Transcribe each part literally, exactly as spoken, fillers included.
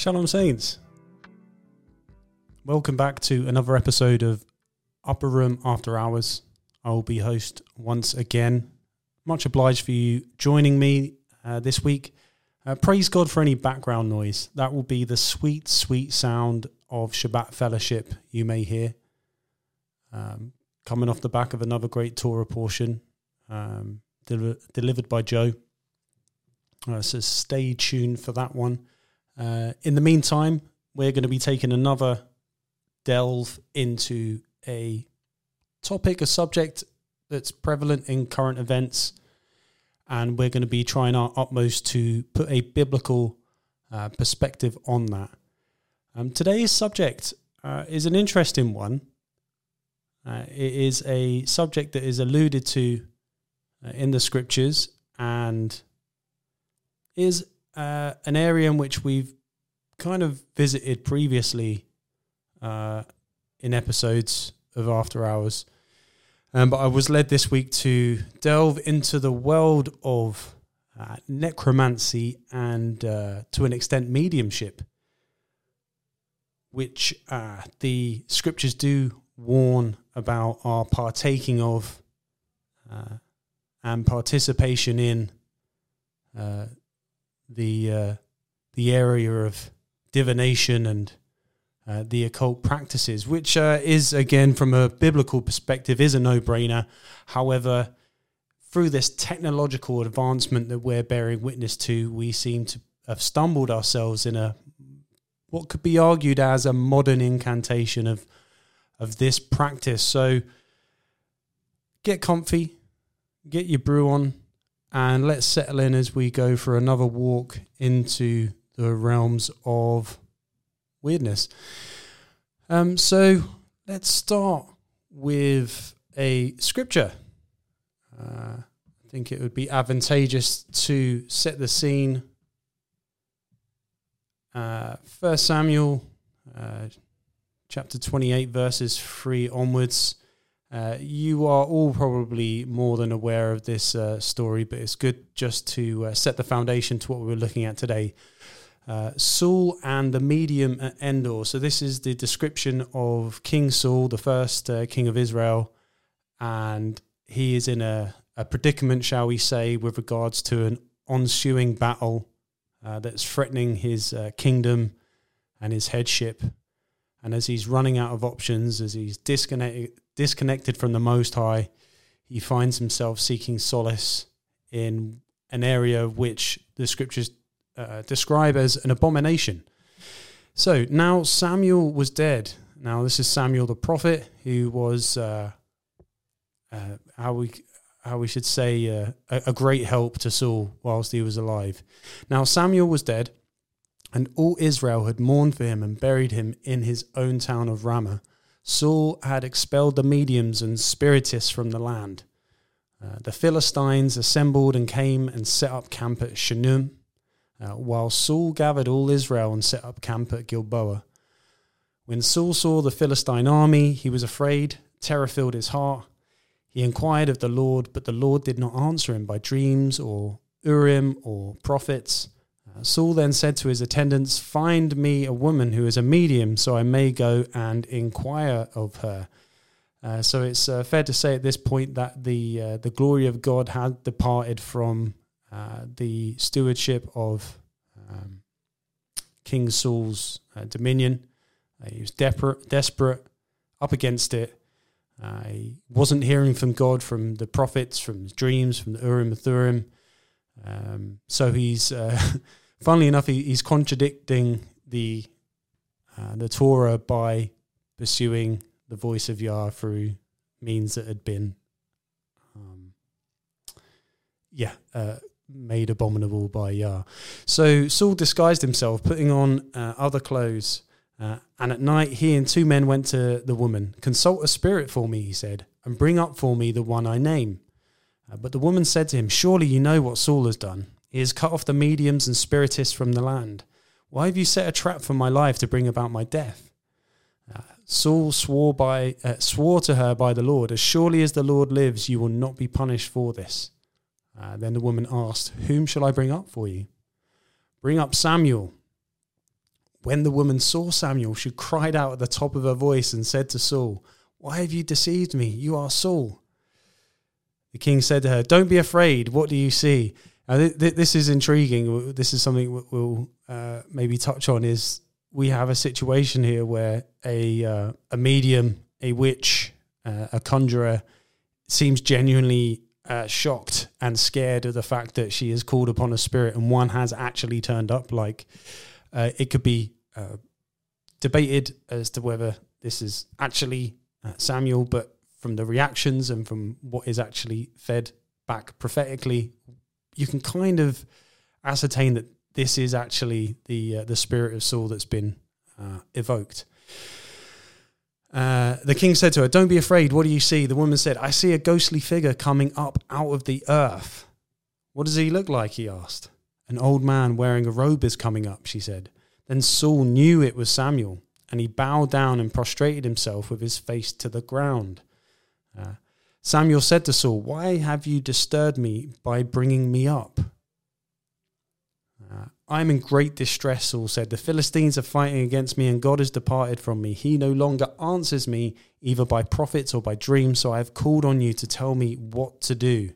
Shalom Saints. Welcome back to another episode of Upper Room After Hours. I will be host once again. Much obliged for you joining me uh, this week. Uh, praise God for any background noise. That will be the sweet, sweet sound of Shabbat fellowship you may hear. Um, coming off the back of another great Torah portion um, del- delivered by Joe. Uh, so stay tuned for that one. Uh, in the meantime, we're going to be taking another delve into a topic, a subject that's prevalent in current events, and we're going to be trying our utmost to put a biblical uh, perspective on that. Um, today's subject uh, is an interesting one. Uh, it is a subject that is alluded to uh, in the scriptures and is Uh, an area in which we've kind of visited previously uh, in episodes of After Hours. Um, but I was led this week to delve into the world of uh, necromancy and, uh, to an extent, mediumship, which uh, the scriptures do warn about our partaking of uh, and participation in uh the uh, the area of divination and uh, the occult practices, which uh, is, again, from a biblical perspective, is a no-brainer. However, through this technological advancement that we're bearing witness to, we seem to have stumbled ourselves in a what could be argued as a modern incantation of of this practice. So get comfy, get your brew on, and let's settle in as we go for another walk into the realms of weirdness. Um, so let's start with a scripture. Uh, I think it would be advantageous to set the scene. Uh, First Samuel, uh, chapter twenty-eight, verses three onwards. Uh, you are all probably more than aware of this uh, story, but it's good just to uh, set the foundation to what we're looking at today. Uh, Saul and the medium at Endor. So this is the description of King Saul, the first uh, king of Israel, and he is in a, a predicament, shall we say, with regards to an ensuing battle uh, that's threatening his uh, kingdom and his headship. And as he's running out of options, as he's disconnected, disconnected from the Most High, he finds himself seeking solace in an area which the scriptures uh, describe as an abomination. So now Samuel was dead. Now this is Samuel the prophet, who was uh, uh, how we how we should say uh, a, a great help to Saul whilst he was alive. Now Samuel was dead, and all Israel had mourned for him and buried him in his own town of Ramah. Saul had expelled the mediums and spiritists from the land. Uh, the Philistines assembled and came and set up camp at Shunem, uh, while Saul gathered all Israel and set up camp at Gilboa. When Saul saw the Philistine army, he was afraid. Terror filled his heart. He inquired of the Lord, but the Lord did not answer him by dreams or Urim or prophets. Saul then said to his attendants, "Find me a woman who is a medium, so I may go and inquire of her." Uh, so it's uh, fair to say at this point that the uh, the glory of God had departed from uh, the stewardship of um, King Saul's uh, dominion. Uh, he was desperate, desperate, up against it. Uh, he wasn't hearing from God, from the prophets, from his dreams, from the Urim and Thummim. Um, so he's... Uh, Funnily enough, he, he's contradicting the uh, the Torah by pursuing the voice of Yah through means that had been, um, yeah, uh, made abominable by Yah. So Saul disguised himself, putting on uh, other clothes, uh, and at night he and two men went to the woman. "Consult a spirit for me," he said, "and bring up for me the one I name." Uh, but the woman said to him, "Surely you know what Saul has done. He has cut off the mediums and spiritists from the land. Why have you set a trap for my life to bring about my death?" Uh, Saul swore by uh, swore to her by the Lord, "As surely as the Lord lives, you will not be punished for this." Uh, then the woman asked, "Whom shall I bring up for you?" "Bring up Samuel." When the woman saw Samuel, she cried out at the top of her voice and said to Saul, "Why have you deceived me? You are Saul." The king said to her, "Don't be afraid. What do you see?" Now, th- th- this is intriguing. This is something we'll uh, maybe touch on. Is we have a situation here where a uh, a medium, a witch, uh, a conjurer seems genuinely uh, shocked and scared of the fact that she has called upon a spirit and one has actually turned up. Like uh, it could be uh, debated as to whether this is actually uh, Samuel, but from the reactions and from what is actually fed back prophetically, you can kind of ascertain that this is actually the uh, the spirit of Saul that's been uh, evoked. Uh, the king said to her, "Don't be afraid. What do you see?" The woman said, "I see a ghostly figure coming up out of the earth." "What does he look like?" he asked. "An old man wearing a robe is coming up," she said. Then Saul knew it was Samuel, and he bowed down and prostrated himself with his face to the ground. Uh, Samuel said to Saul, "Why have you disturbed me by bringing me up?" Uh, "I am in great distress," Saul said. "The Philistines are fighting against me, and God has departed from me. He no longer answers me, either by prophets or by dreams, so I have called on you to tell me what to do."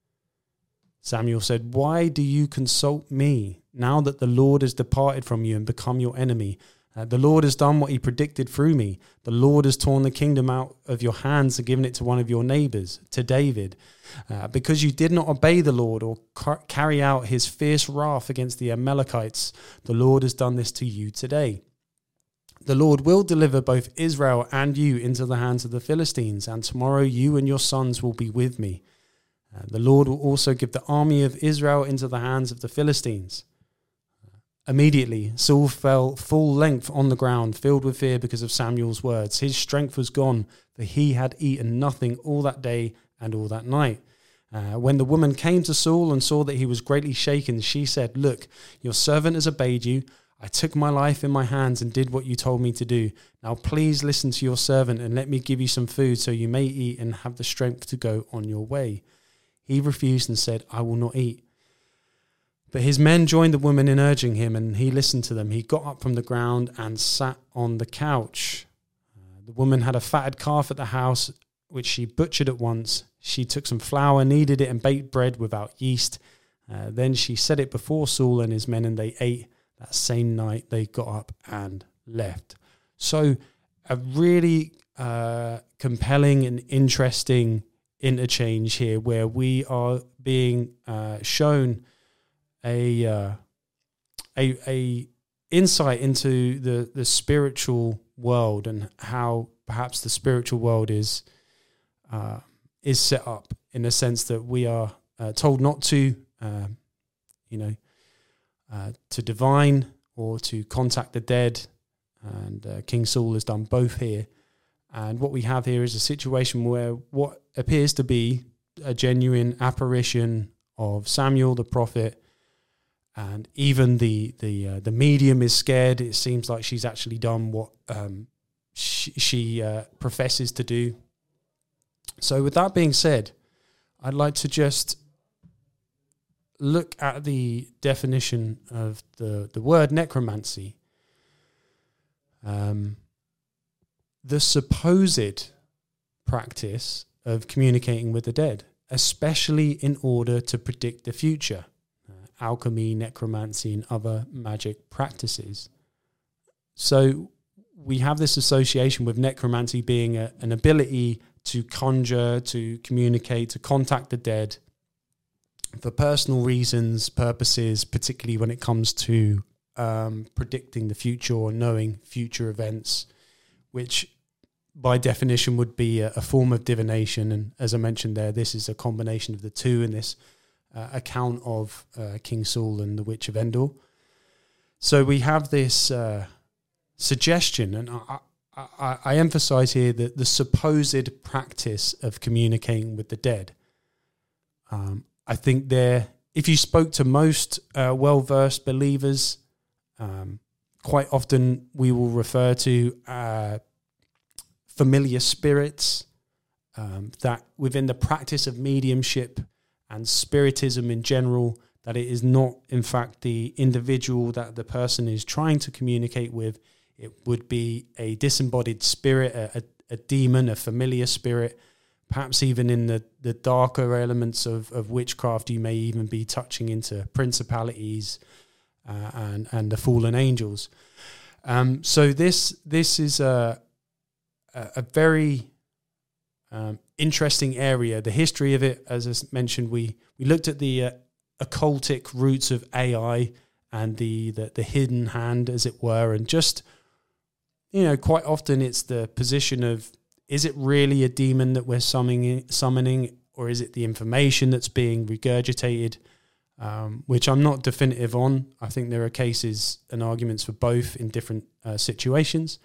Samuel said, "Why do you consult me, now that the Lord has departed from you and become your enemy? Uh, the Lord has done what he predicted through me. The Lord has torn the kingdom out of your hands and given it to one of your neighbors, to David. Uh, because you did not obey the Lord or car- carry out his fierce wrath against the Amalekites, the Lord has done this to you today. The Lord will deliver both Israel and you into the hands of the Philistines, and tomorrow you and your sons will be with me. Uh, the Lord will also give the army of Israel into the hands of the Philistines." Immediately, Saul fell full length on the ground, filled with fear because of Samuel's words. His strength was gone, for he had eaten nothing all that day and all that night. Uh, when the woman came to Saul and saw that he was greatly shaken, she said, "Look, your servant has obeyed you. I took my life in my hands and did what you told me to do. Now please listen to your servant and let me give you some food so you may eat and have the strength to go on your way." He refused and said, "I will not eat." But his men joined the woman in urging him, and he listened to them. He got up from the ground and sat on the couch. Uh, the woman had a fatted calf at the house, which she butchered at once. She took some flour, kneaded it, and baked bread without yeast. Uh, then she set it before Saul and his men, and they ate. That same night, they got up and left. So a really uh, compelling and interesting interchange here where we are being uh, shown a uh, a a insight into the the spiritual world and how perhaps the spiritual world is uh, is set up in the sense that we are uh, told not to uh, you know uh, to divine or to contact the dead, and uh, King Saul has done both here. And what we have here is a situation where what appears to be a genuine apparition of Samuel the prophet. And even the the uh, the medium is scared. It seems like she's actually done what um, she, she uh, professes to do. So with that being said, I'd like to just look at the definition of the, the word necromancy. Um, the supposed practice of communicating with the dead, especially in order to predict the future. Alchemy, necromancy, and other magic practices. So we have this association with necromancy being a, an ability to conjure, to communicate, to contact the dead for personal reasons, purposes, particularly when it comes to um, predicting the future or knowing future events, which by definition would be a, a form of divination. And as I mentioned there, this is a combination of the two in this Uh, account of uh, King Saul and the Witch of Endor. So we have this uh, suggestion, and I, I, I emphasize here that the supposed practice of communicating with the dead. Um, I think there, if you spoke to most uh, well-versed believers, um, quite often we will refer to uh, familiar spirits, um, that within the practice of mediumship and spiritism in general, that it is not, in fact, the individual that the person is trying to communicate with. It would be a disembodied spirit, a, a, a demon, a familiar spirit. Perhaps even in the, the darker elements of, of witchcraft, you may even be touching into principalities uh, and, and the fallen angels. Um, so this this is a, a very um, interesting area. The history of it, as I mentioned, we, we looked at the uh, occultic roots of A I and the, the, the hidden hand, as it were, and just, you know, quite often it's the position of, is it really a demon that we're summoning, summoning, or is it the information that's being regurgitated, um, which I'm not definitive on. I think there are cases and arguments for both in different uh, situations.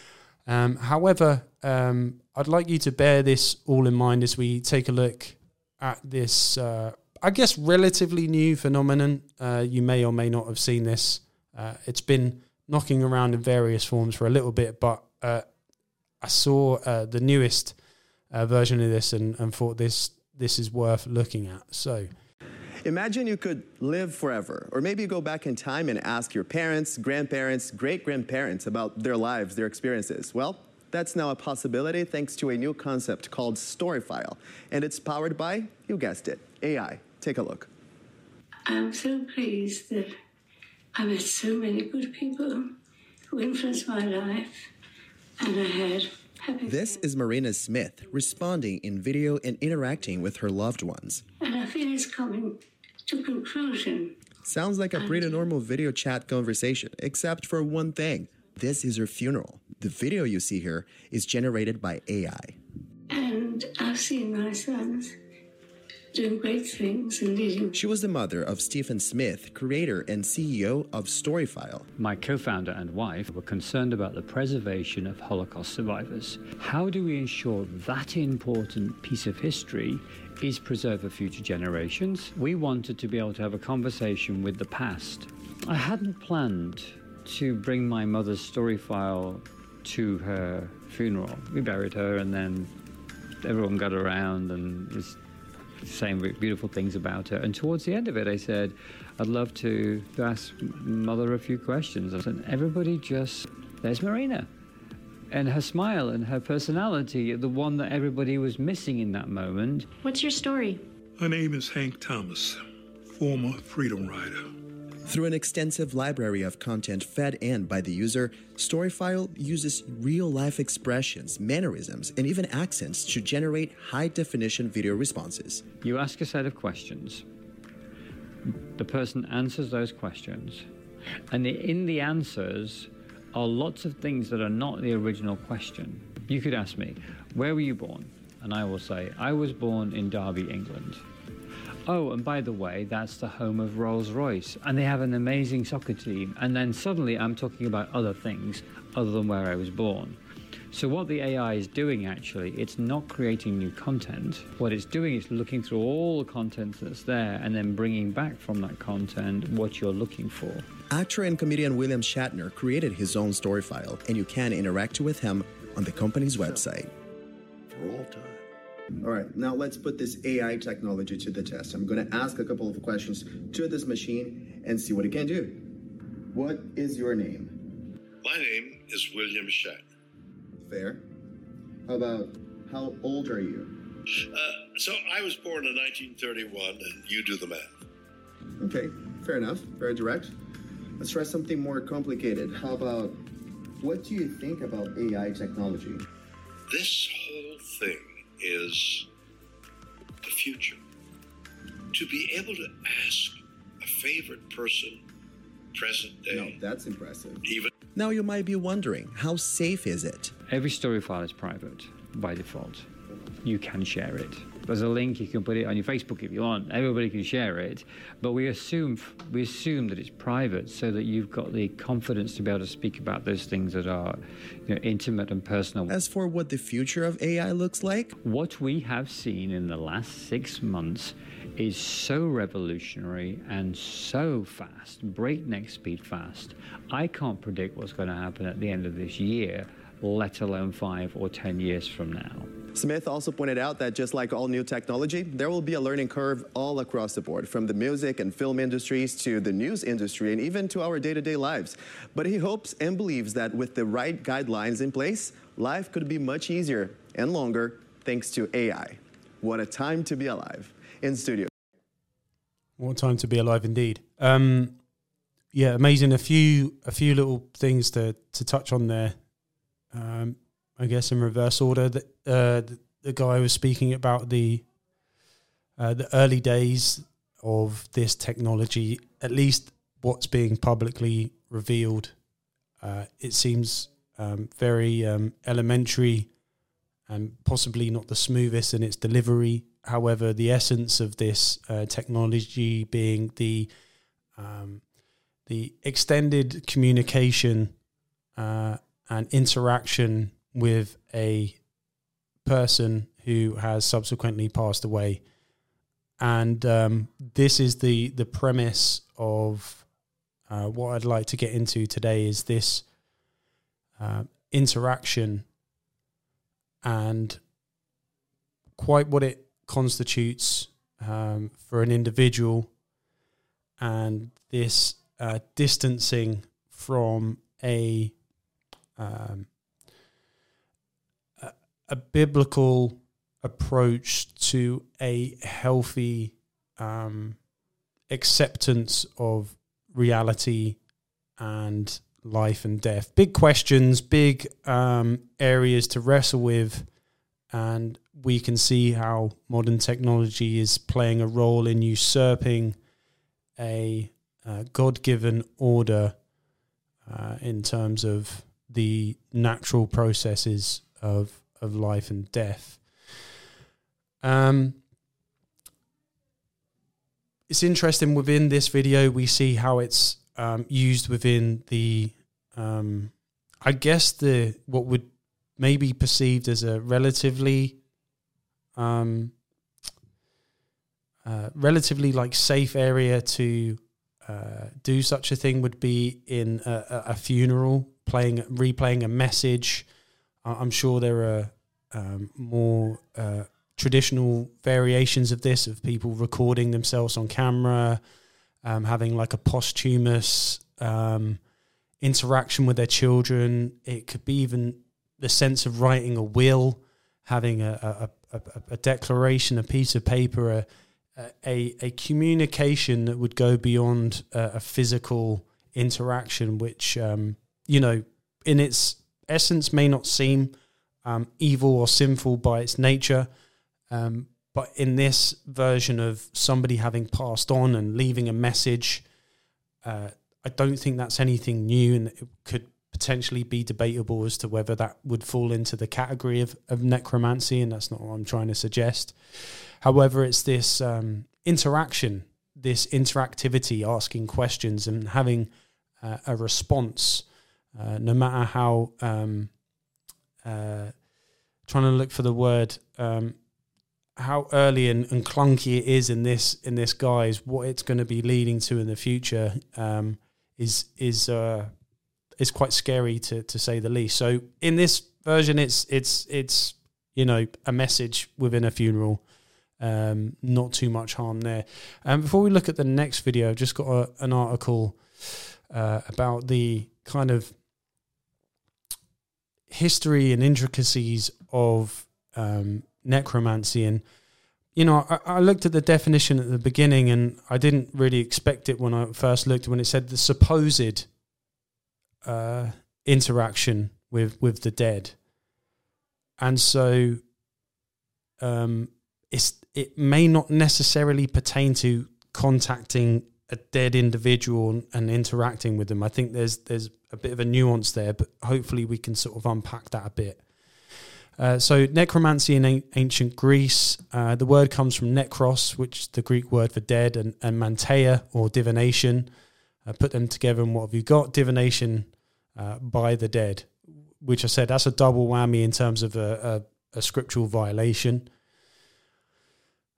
Um, however, um, I'd like you to bear this all in mind as we take a look at this, uh, I guess, relatively new phenomenon. Uh, you may or may not have seen this. Uh, it's been knocking around in various forms for a little bit, but uh, I saw uh, the newest uh, version of this and, and thought this this is worth looking at. So, imagine you could live forever, or maybe you go back in time and ask your parents, grandparents, great-grandparents about their lives, their experiences. Well, that's now a possibility thanks to a new concept called Storyfile, and it's powered by, you guessed it, A I. Take a look. I'm so pleased that I met so many good people who influenced my life. And I had happy This is Marina Smith responding in video and interacting with her loved ones. And I feel it's coming to conclusion. Sounds like a pretty normal video chat conversation, except for one thing. This is her funeral. The video you see here is generated by A I. And I've seen my sons doing great things and leading. She was the mother of Stephen Smith, creator and C E O of Storyfile. My co-founder and wife were concerned about the preservation of Holocaust survivors. How do we ensure that important piece of history is preserved for future generations? We wanted to be able to have a conversation with the past. I hadn't planned to bring my mother's Storyfile to her funeral. We buried her and then everyone got around and was saying beautiful things about her. And towards the end of it, I said, I'd love to ask Mother a few questions. And everybody just, there's Marina. And her smile and her personality, the one that everybody was missing in that moment. What's your story? My name is Hank Thomas, former freedom rider. Through an extensive library of content fed in by the user, Storyfile uses real-life expressions, mannerisms, and even accents to generate high-definition video responses. You ask a set of questions. The person answers those questions. And the, in the answers are lots of things that are not the original question. You could ask me, where were you born? And I will say, I was born in Derby, England. Oh, and by the way, that's the home of Rolls-Royce, and they have an amazing soccer team. And then suddenly I'm talking about other things other than where I was born. So what the A I is doing, actually, it's not creating new content. What it's doing is looking through all the content that's there and then bringing back from that content what you're looking for. Actor and comedian William Shatner created his own Storyfile, and you can interact with him on the company's website. For all time. All right, now let's put this A I technology to the test. I'm going to ask a couple of questions to this machine and see what it can do. What is your name? My name is William Shatner. Fair. How about, how old are you? Uh, so I was born in nineteen thirty-one, and you do the math. Okay, fair enough. Very direct. Let's try something more complicated. How about, what do you think about A I technology? This whole thing is the future. To be able to ask a favorite person, present day. No, that's impressive. Even Now you might be wondering, how safe is it? Every story file is private by default. You can share it. There's a link, you can put it on your Facebook if you want. Everybody can share it. But we assume we assume that it's private so that you've got the confidence to be able to speak about those things that are, you know, intimate and personal. As for what the future of A I looks like, what we have seen in the last six months is so revolutionary and so fast, breakneck speed fast. I can't predict what's going to happen at the end of this year, let alone five or ten years from now. Smith also pointed out that just like all new technology, there will be a learning curve all across the board, from the music and film industries to the news industry and even to our day-to-day lives. But he hopes and believes that with the right guidelines in place, life could be much easier and longer thanks to A I. What a time to be alive. In studio. What time to be alive indeed. Um, yeah, amazing. A few a few little things to, to touch on there. Um, I guess in reverse order. The, uh, the, the guy was speaking about the uh, the early days of this technology, at least what's being publicly revealed. Uh, it seems um, very um, elementary and possibly not the smoothest in its delivery. However, the essence of this uh, technology being the um, the extended communication uh, and interaction with a person who has subsequently passed away. And um, this is the, the premise of uh, what I'd like to get into today, is this uh, interaction and quite what it constitutes um, for an individual, and this uh, distancing from a, um, a a biblical approach to a healthy um, acceptance of reality and life and death. Big questions, big um, areas to wrestle with, and we can see how modern technology is playing a role in usurping a uh, God-given order uh, in terms of the natural processes of of life and death. Um, it's interesting, within this video we see how it's um, used within the, um, I guess the what would maybe perceived as a relatively, um, uh, relatively like safe area to uh, do such a thing would be in a, a funeral, playing, replaying a message. I'm sure there are um, more uh, traditional variations of this, of people recording themselves on camera, um, having like a posthumous um, interaction with their children. It could be even the sense of writing a will, having a, a, a, a declaration, a piece of paper, a, a, a communication that would go beyond a, a physical interaction, which, um, you know, in its essence may not seem um, evil or sinful by its nature. Um, but in this version of somebody having passed on and leaving a message, uh, I don't think that's anything new, and it could potentially be debatable as to whether that would fall into the category of, of necromancy, and that's not what I'm trying to suggest. However, it's this um, interaction, this interactivity, asking questions and having uh, a response, uh, no matter how, um, uh, trying to look for the word, um, how early and, and clunky it is in this in this guise, what it's going to be leading to in the future um, is is uh, is quite scary to to say the least. So in this version, it's it's it's you know a message within a funeral, um, not too much harm there. And before we look at the next video, I've just got a, an article uh, about the kind of history and intricacies of um, necromancy. And you know, I, I looked at the definition at the beginning, and I didn't really expect it when I first looked, when it said the supposed uh, interaction with with the dead. And so um, it's it may not necessarily pertain to contacting a dead individual and, and interacting with them. I think there's there's a bit of a nuance there, but hopefully we can sort of unpack that a bit. Uh, so necromancy in a- ancient Greece, uh, the word comes from nekros, which is the Greek word for dead, and, and manteia, or divination. Uh, put them together and what have you got? Divination uh, by the dead, which I said, that's a double whammy in terms of a, a, a scriptural violation.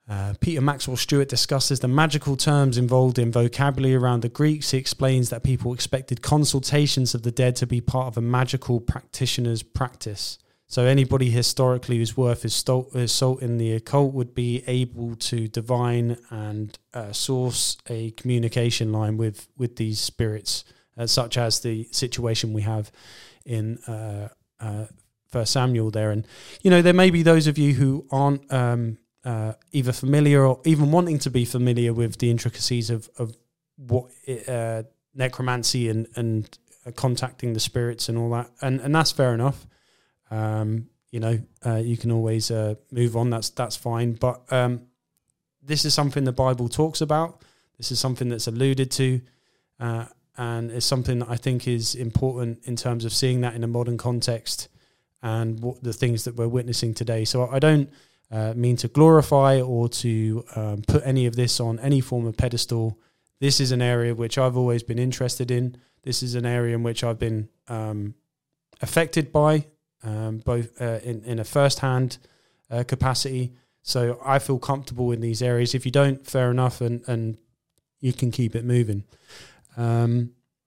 Uh, Peter Maxwell Stewart discusses the magical terms involved in vocabulary around the Greeks. He explains that people expected consultations of the dead to be part of a magical practitioner's practice. So anybody historically who's worth his salt in the occult would be able to divine and uh, source a communication line with, with these spirits, uh, such as the situation we have in uh, uh, First Samuel there. And, you know, there may be those of you who aren't um, uh, either familiar or even wanting to be familiar with the intricacies of, of what it, uh, necromancy and, and uh, contacting the spirits and all that. And, and that's fair enough. Um, you know, uh, you can always uh, move on. That's that's fine. But um, this is something the Bible talks about. This is something that's alluded to. Uh, and it's something that I think is important in terms of seeing that in a modern context and what the things that we're witnessing today. So I don't uh, mean to glorify or to um, put any of this on any form of pedestal. This is an area which I've always been interested in. This is an area in which I've been um, affected by, um, both uh, in, in a first-hand uh, capacity. So I feel comfortable in these areas. If you don't, fair enough, and, and you can keep it moving. Um,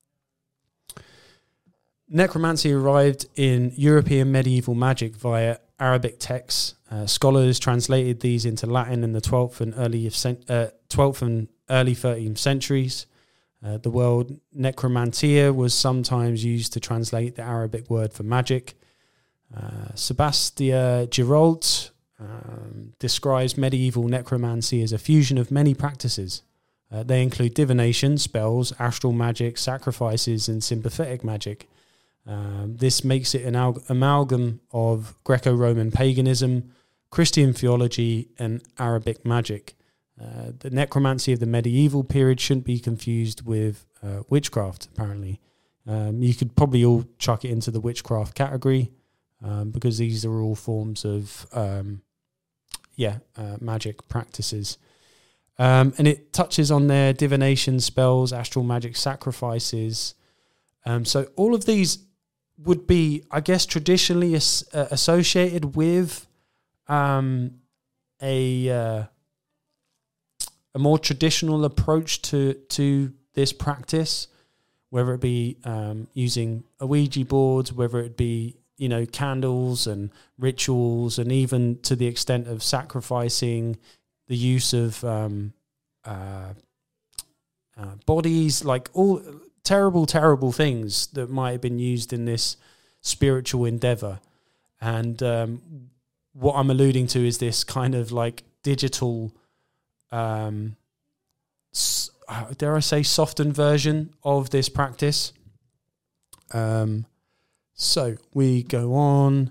necromancy arrived in European medieval magic via Arabic texts. Uh, scholars translated these into Latin in the twelfth and early uh, twelfth and early thirteenth centuries. Uh, the word necromantia was sometimes used to translate the Arabic word for magic. Uh, Sebastien Girault um, describes medieval necromancy as a fusion of many practices. Uh, they include divination, spells, astral magic, sacrifices, and sympathetic magic. Um, this makes it an al- amalgam of Greco-Roman paganism, Christian theology, and Arabic magic. Uh, the necromancy of the medieval period shouldn't be confused with uh, witchcraft, apparently. Um, you could probably all chuck it into the witchcraft category um, because these are all forms of um, yeah, uh, magic practices. Um, and it touches on their divination, spells, astral magic, sacrifices. Um, so all of these would be, I guess, traditionally as, uh, associated with um, a uh, a more traditional approach to to this practice, whether it be um, using a Ouija board, whether it be, you know, candles and rituals, and even to the extent of sacrificing, the use of um, uh, uh, bodies, like all terrible, terrible things that might have been used in this spiritual endeavor. And um, what I'm alluding to is this kind of like digital, um, dare I say, softened version of this practice. Um, so we go on.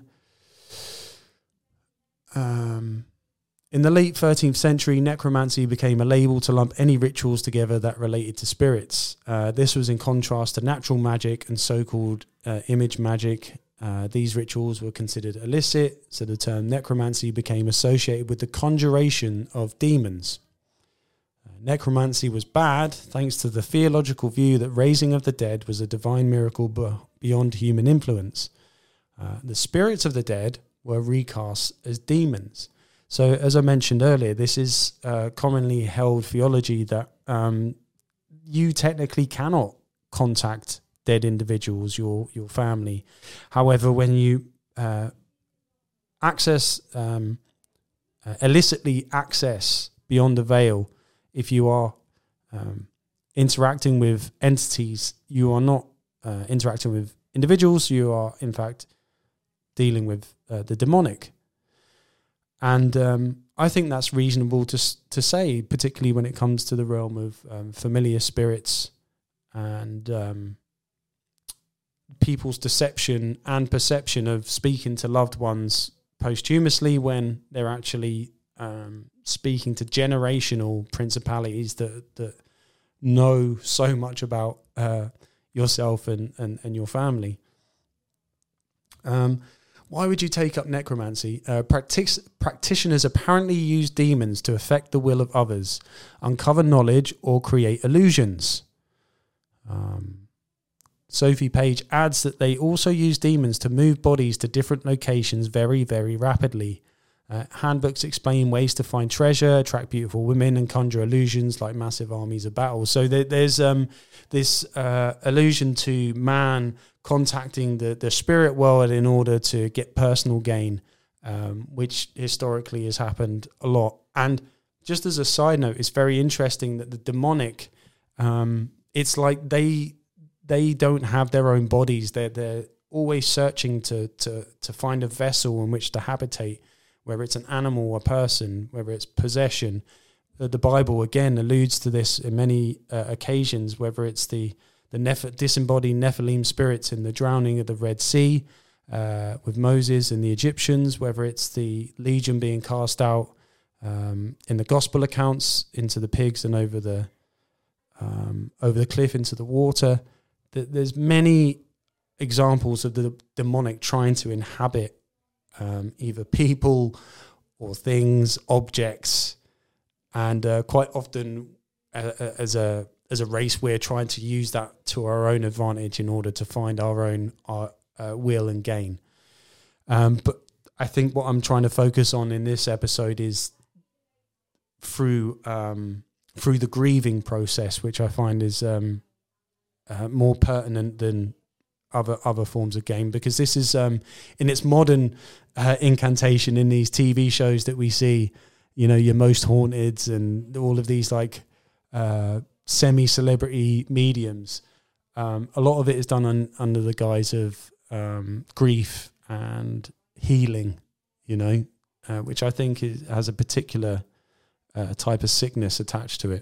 Um, In the late thirteenth century, necromancy became a label to lump any rituals together that related to spirits. Uh, this was in contrast to natural magic and so-called uh, image magic. Uh, these rituals were considered illicit, so the term necromancy became associated with the conjuration of demons. Uh, necromancy was bad thanks to the theological view that raising of the dead was a divine miracle b- beyond human influence. Uh, the spirits of the dead were recast as demons. So, as I mentioned earlier, this is uh, commonly held theology that um, you technically cannot contact dead individuals, your your family. However, when you uh, access, um, uh, illicitly access beyond the veil, if you are um, interacting with entities, you are not uh, interacting with individuals, you are, in fact, dealing with uh, the demonic. And um, I think that's reasonable to to say, particularly when it comes to the realm of um, familiar spirits and um, people's deception and perception of speaking to loved ones posthumously when they're actually um, speaking to generational principalities that that know so much about uh, yourself and, and, and your family. Um. Why would you take up necromancy? Uh, practic- practitioners apparently use demons to affect the will of others, uncover knowledge, or create illusions. Um, Sophie Page adds that they also use demons to move bodies to different locations very, very rapidly. Uh, handbooks explain ways to find treasure, attract beautiful women, and conjure illusions like massive armies of battle. So there, there's um, this uh, allusion to man contacting the, the spirit world in order to get personal gain, um, which historically has happened a lot. And just as a side note, it's very interesting that the demonic, um, it's like they they don't have their own bodies. They're they're always searching to to to find a vessel in which to habitate, whether it's an animal or person, whether it's possession. Uh, the Bible, again, alludes to this in many uh, occasions, whether it's the, the Neph- disembodied Nephilim spirits in the drowning of the Red Sea uh, with Moses and the Egyptians, whether it's the legion being cast out um, in the gospel accounts into the pigs and over the um, over the cliff into the water. Th- there's many examples of the demonic trying to inhabit Um, either people or things, objects, and uh, quite often uh, as a as a race, we're trying to use that to our own advantage in order to find our own our, uh, will and gain. Um, but I think what I'm trying to focus on in this episode is through um, through the grieving process, which I find is um, uh, more pertinent than other other forms of game, because this is um, in its modern uh, incantation in these T V shows that we see, you know, your Most Haunteds and all of these like uh, semi-celebrity mediums. Um, a lot of it is done un, under the guise of um, grief and healing, you know, uh, which I think is, has a particular uh, type of sickness attached to it.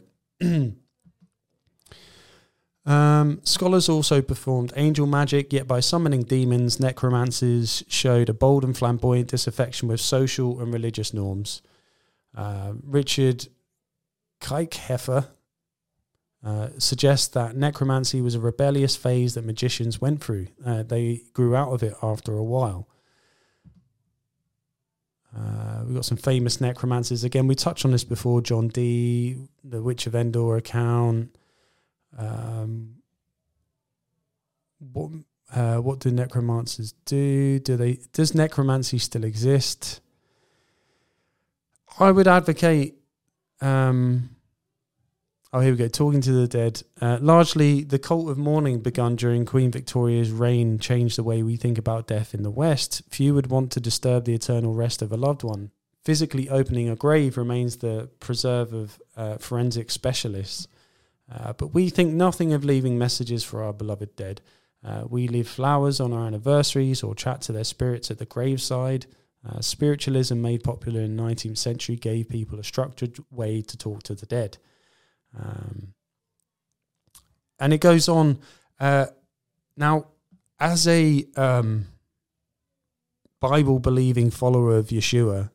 Um, scholars also performed angel magic, yet by summoning demons, necromancers showed a bold and flamboyant disaffection with social and religious norms. Uh, Richard Kuykheffer uh, suggests that necromancy was a rebellious phase that magicians went through. Uh, they grew out of it after a while. Uh, we've got some famous necromancers. Again, we touched on this before. John Dee, the Witch of Endor account. Um, what uh, what do necromancers do? Do they does necromancy still exist? I would advocate. Um, oh, here we go. Talking to the dead. Uh, largely, the cult of mourning begun during Queen Victoria's reign changed the way we think about death in the West. Few would want to disturb the eternal rest of a loved one. Physically opening a grave remains the preserve of uh, forensic specialists. Uh, but we think nothing of leaving messages for our beloved dead. Uh, we leave flowers on our anniversaries or chat to their spirits at the graveside. Uh, spiritualism, made popular in the nineteenth century, gave people a structured way to talk to the dead. Um, and it goes on. Uh, now, as a um, Bible-believing follower of Yeshua,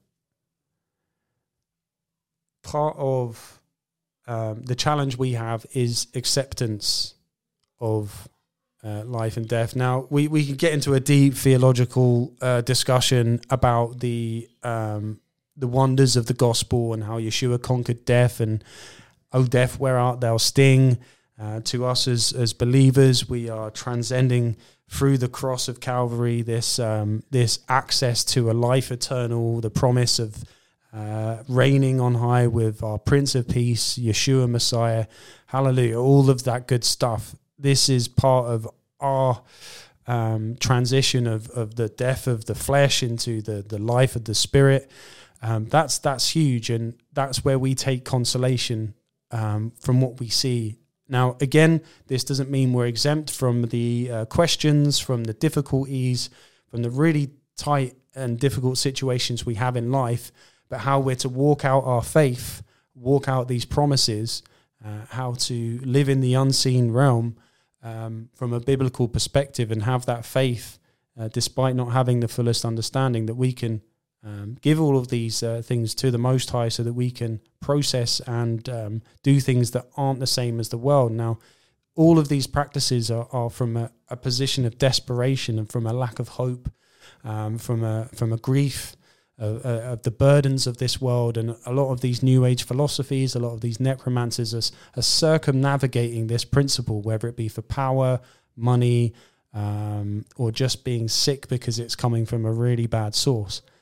part of Um, the challenge we have is acceptance of uh, life and death. Now, we, we can get into a deep theological uh, discussion about the um, the wonders of the gospel and how Yeshua conquered death, and "O death, where art thou?" sting. Uh, to us as as believers, we are transcending through the cross of Calvary this um, this access to a life eternal, the promise of Uh, reigning on high with our Prince of Peace, Yeshua Messiah, hallelujah, all of that good stuff. This is part of our um, transition of, of the death of the flesh into the, the life of the spirit. Um, that's that's huge, and that's where we take consolation um, from what we see. Now, again, this doesn't mean we're exempt from the uh, questions, from the difficulties, from the really tight and difficult situations we have in life, but how we're to walk out our faith, walk out these promises, uh, how to live in the unseen realm um, from a biblical perspective, and have that faith, uh, despite not having the fullest understanding, that we can um, give all of these uh, things to the Most High so that we can process and um, do things that aren't the same as the world. Now, all of these practices are, are from a, a position of desperation and from a lack of hope, um, from a from a grief, Of, uh, of the burdens of this world. And a lot of these new age philosophies, a lot of these necromancers are, are circumnavigating this principle, whether it be for power, money, um, or just being sick because it's coming from a really bad source.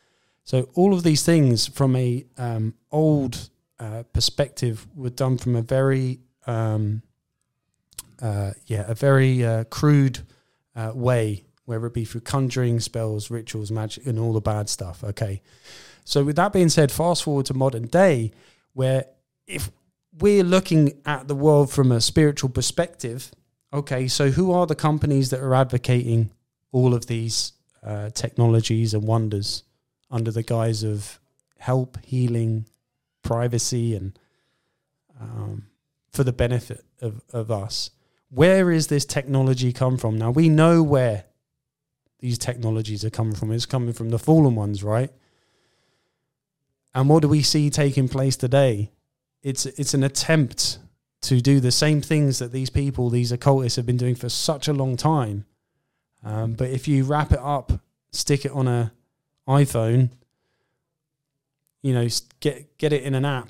So all of these things from a um, old uh, perspective were done from a very, um, uh, yeah, a very uh, crude uh, way, whether it be through conjuring, spells, rituals, magic, and all the bad stuff. Okay. So with that being said, fast forward to modern day, where if we're looking at the world from a spiritual perspective, okay, so who are the companies that are advocating all of these uh, technologies and wonders under the guise of help, healing, privacy, and um, for the benefit of, of us? Where is this technology come from? Now, we know where these technologies are coming from. It's coming from the fallen ones, right? And what do we see taking place today? It's it's an attempt to do the same things that these people, these occultists, have been doing for such a long time. Um, but if you wrap it up, stick it on a iPhone, you know, get get it in an app,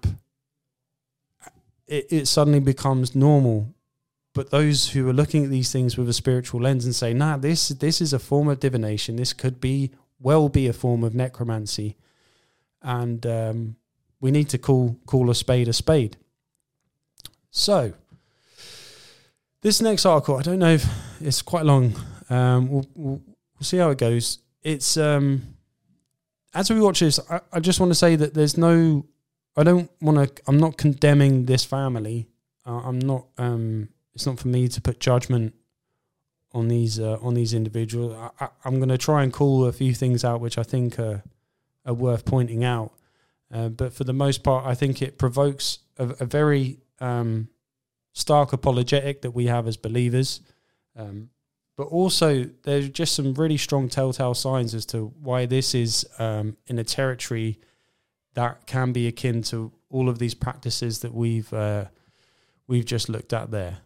it, it suddenly becomes normal. But those who are looking at these things with a spiritual lens and say, nah, this this is a form of divination. This could be well be a form of necromancy. And um, we need to call call a spade a spade. So, this next article, I don't know if it's quite long. Um, we'll, we'll, we'll see how it goes. It's um, as we watch this, I, I just want to say that there's no, I don't want to, I'm not condemning this family. Uh, I'm not, um, it's not for me to put judgment on these uh, on these individuals. I, I, I'm going to try and call a few things out which I think are, are worth pointing out. Uh, but for the most part, I think it provokes a, a very um, stark apologetic that we have as believers. Um, but also, there's just some really strong telltale signs as to why this is um, in a territory that can be akin to all of these practices that we've uh, we've just looked at there.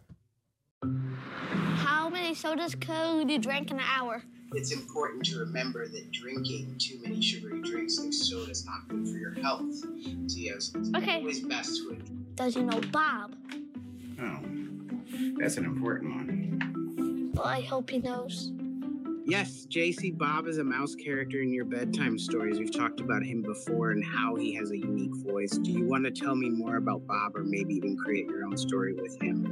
How many sodas could you drink in an hour? It's important to remember that drinking too many sugary drinks like soda is not good for your health. So yes, it's Okay. always best to enjoy. Does you know Bob? Oh, that's an important one. Well, I hope he knows. Yes, J C Bob is a mouse character in your bedtime stories. We've talked about him before and how he has a unique voice. Do you want to tell me more about Bob, or maybe even create your own story with him?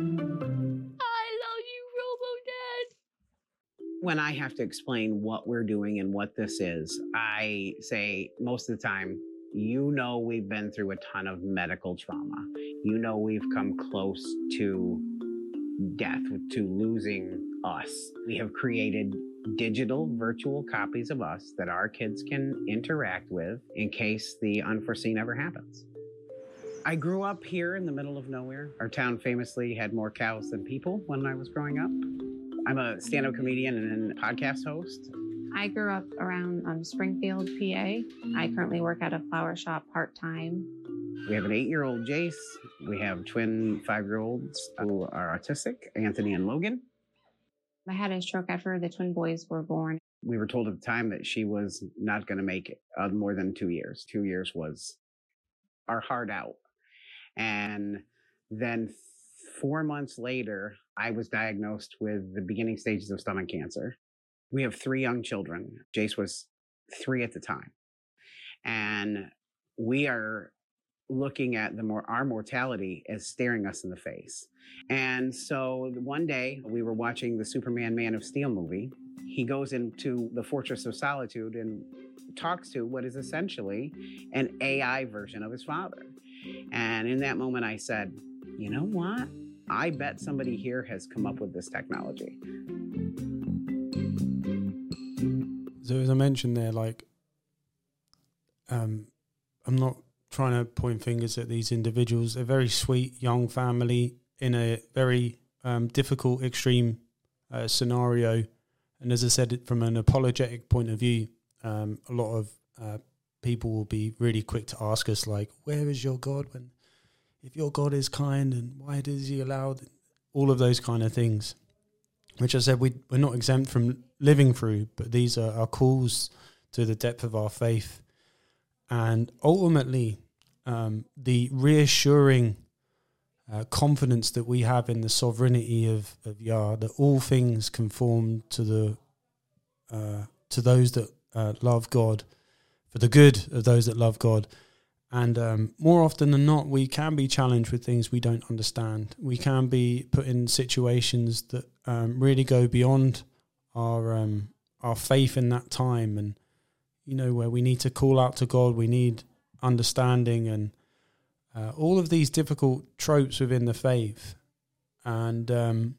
I love you, Robo-Dad. When I have to explain what we're doing and what this is, I say most of the time, you know, we've been through a ton of medical trauma. You know, we've come close to death, to losing us. We have created digital virtual copies of us that our kids can interact with in case the unforeseen ever happens. I grew up here in the middle of nowhere. Our town famously had more cows than people when I was growing up. I'm a stand-up comedian and podcast host. I grew up around um, Springfield, P A. I currently work at a flower shop part-time. We have an eight-year-old Jace. We have twin five-year-olds who are autistic, Anthony and Logan. I had a stroke after the twin boys were born. We were told at the time that she was not going to make it uh, more than two years. Two years was our heart out. And then four months later, I was diagnosed with the beginning stages of stomach cancer. We have three young children. Jace was three at the time. And we are looking at the more our mortality as staring us in the face. And so one day we were watching the Superman Man of Steel movie. He goes into the Fortress of Solitude and talks to what is essentially an A I version of his father. And in that moment I said, you know what? I bet somebody here has come up with this technology. So as I mentioned there, like, um, I'm not trying to point fingers at these individuals. They're a very sweet young family in a very um, difficult, extreme uh, scenario. And as I said, from an apologetic point of view, um, a lot of uh, people will be really quick to ask us, like, where is your God? When, if your God is kind, and why does he allow th-? all of those kind of things? Which I said we, we're not exempt from living through, but these are our calls to the depth of our faith. And ultimately, um, the reassuring uh, confidence that we have in the sovereignty of, of Yah, that all things conform to the uh, to those that uh, love God, for for the good of those that love God. And um, more often than not, we can be challenged with things we don't understand. We can be put in situations that um, really go beyond our um, our faith in that time, and you know, where we need to call out to God. We need understanding, and uh, all of these difficult tropes within the faith. And um,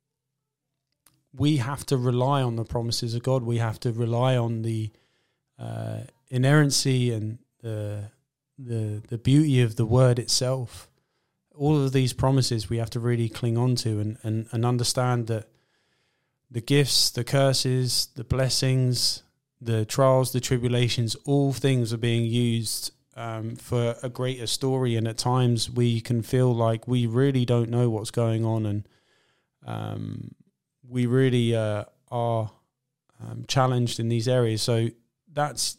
we have to rely on the promises of God. We have to rely on the uh, inerrancy and the the the beauty of the word itself. All of these promises we have to really cling on to, and, and, and understand that the gifts, the curses, the blessings, the trials, the tribulations, all things are being used um, for a greater story. And at times we can feel like we really don't know what's going on, and um, we really uh, are um, challenged in these areas. So that's